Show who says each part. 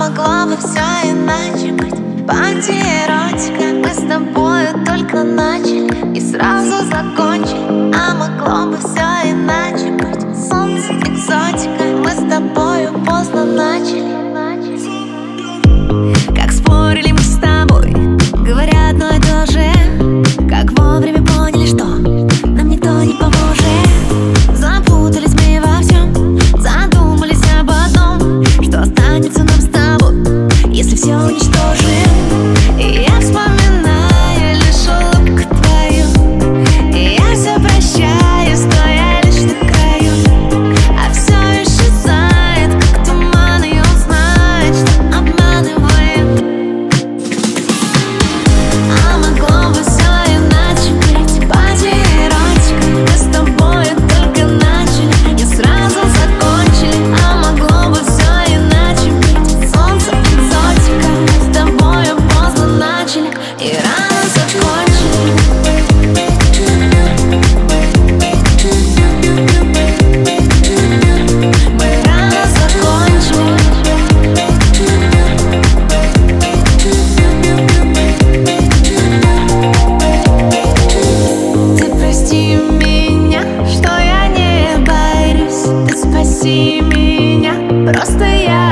Speaker 1: могло бы все иначе быть. Пати-эротика, мы с тобою только начали и сразу закончили. А могло бы все иначе быть. Солнце, экзотика, мы с тобою поздно начали.
Speaker 2: Как спорили мы с тобой, говоря одно и то же. Как вовремя поняли, что нам никто не поможет. Запутались мы во всем, задумались об одном: что останется нам с тобой, если все уничтожим. И я вспоминаю лишь улыбку твою, и я все прощаю, стоя лишь на краю. А все исчезает, как туман, и он знает, что обманывает. А могло бы все иначе быть. Пати-эротика, мы с тобой только начали и сразу закончили. А могло бы все иначе быть. Солнце, экзотика, мы с тобою поздно начали и рано закончили. Мы рано закончили. Ты прости меня, что я не борюсь. Ты спаси меня, просто я